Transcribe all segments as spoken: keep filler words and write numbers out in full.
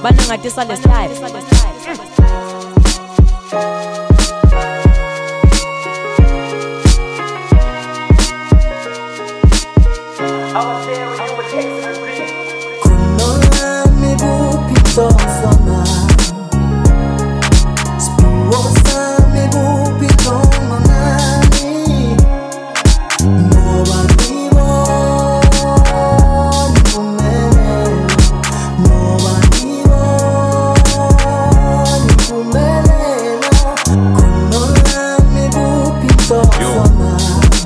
fana ngathi sale style. Kunolami kupito sana, spiwosa mi kupito manani, noba nibo nikumele, noba nibo nikumele. Kunolami kupito sana,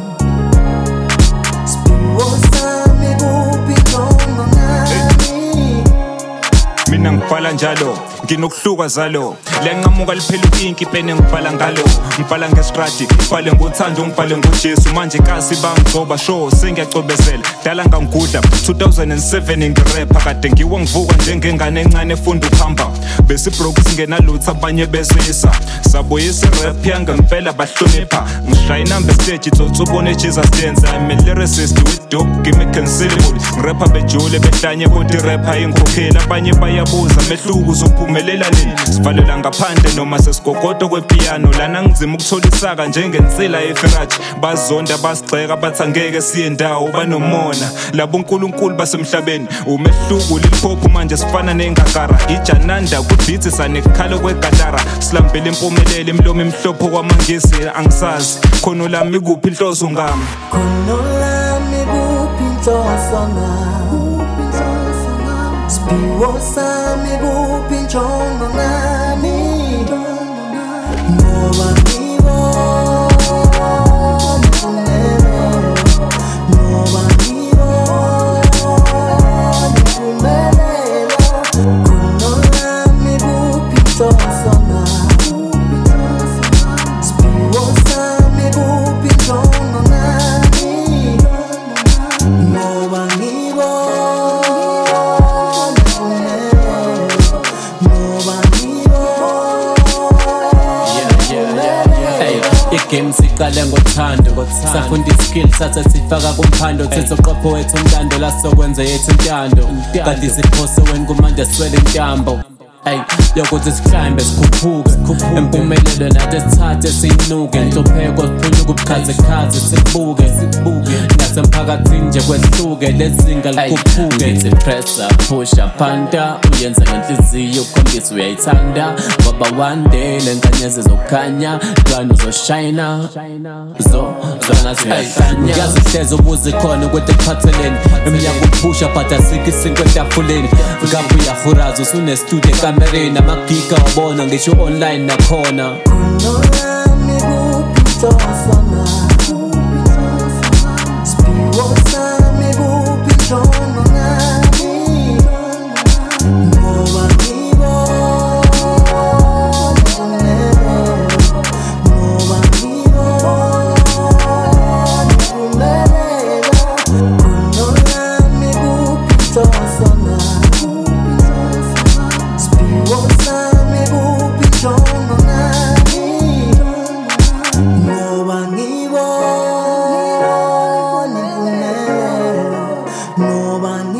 spiwosa mi kupito manani. Mina ngibhala njalo nginokuhluka zalo lenqamuka liphela upinki pene ngibhala ngalo ngibhala ngestrati ngibhale ngothando ngibhale ngoJesu manje kasi bangigcoba show sengiyacobezela dala ngangigudla two thousand seven ngirapha kade ngiwa ngivuka njengengane encane efunda ukuhamba bese broke singena lutho abanye besisa saboyisa rap yangempela bahlonipha ngishaya inamba stage itsotso ubone Jesus dance I'm a lyricist with dope give me considerable ngirapha bejule behlanye kodwa irapha ingokhokhela abanye bayabuza mehluko uzophumelela nini sivalela ngaphandle noma sesigogodo kwepiano lana ngizima ukuthola isaka njengensila eFerachi bazonda basigxeka bathi angeke siye ndawo banomona labo uNkulunkulu basemhlabeni umehluko liliphophu manje sifana nengagara ijananda kubeats sanekhala kwegatara silambele impumelelo imlomo emhlopho kwamangisi angisazi khono lami kuphi inhloso ngami Khono lami kuphi inhloso ngami, spiwosa mi kuphi injongo ngami, noba nibo nikumele, noba nibo nikumele. Khono lami kuphi inhloso ngami, spiwosa mi kuphi injongo ngami, noba nibo nikumele, noba nibo Game siqale ngothando safunda iskill satha sifaka kumphando thethe uqopho wethu umlando la sokwenza yethu intando kanti siphose wena kumanje swele intambo Ay, yokuthi siklimbe sikhuphuke empumelelo nathi sithathe sinuke inhlopheko siphunyuka ubukhaze khaze sibuke nasemphakathini nje kwehluke lezinga likhuphuke sipressa pusha phanda uyenza ngenhliziyo ukhombisa uyayithanda ngoba one day lenkanyezi zokukhanya dwana uzoshayina zo zona ziyakhanya ngiyazihleza ubuze khona ukuthi ekuphatheleni eminyaka uphusha but asikho isinto etafuleni ngabe uyahuraza usunestudio kamereni amagika wabona ngisho online nakhona Khono lami kuphi inhloso ngami, spiwosa mi kuphi injongo ngami, noba nibo nikumele, noba nibo nikumele. Khono lami kuphi inhloso ngami, spiwosa mi kuphi injongo ngami, noba nibo nikumele, noba